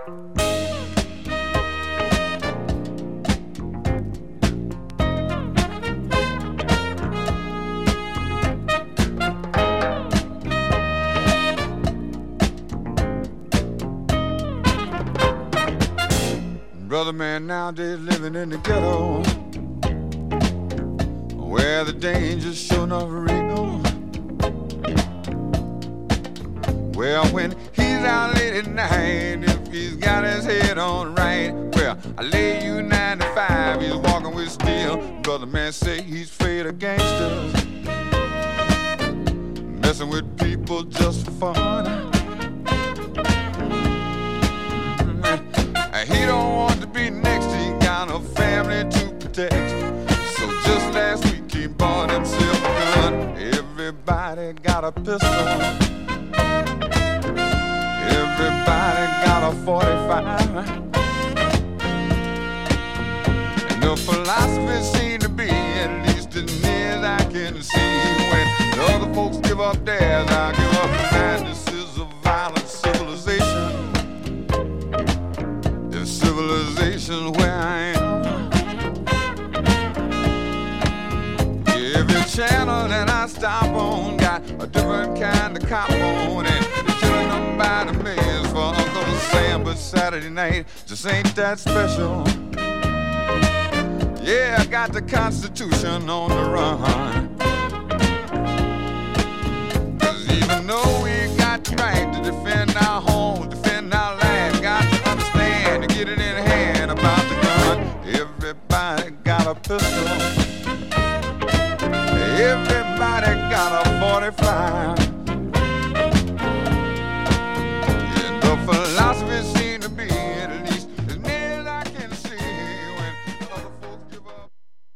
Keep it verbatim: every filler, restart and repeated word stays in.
Brother man nowadays living in the ghetto, where the danger's sure enough real. Well, when he's out late at night, if he's got his head on right, well, I lay you ninety-five, he's walking with steel. Brother man say he's afraid of gangsters, messing with people just for fun. He don't want to be next, he got a family to protect. So just last week he bought himself a gun. Everybody got a pistol, everybody got a forty-five. And the philosophy seemed to be, at least as near as I can see, when the other folks give up theirs, I give up mine. This is a violent civilization, civilization where I am. Every channel that I stop on got a different kind of cop on, and they're killing them by the millions for Uncle Sam. But Saturday night just ain't that special. Yeah, I got the Constitution on the run, 'cause even though we got the right to defend our home,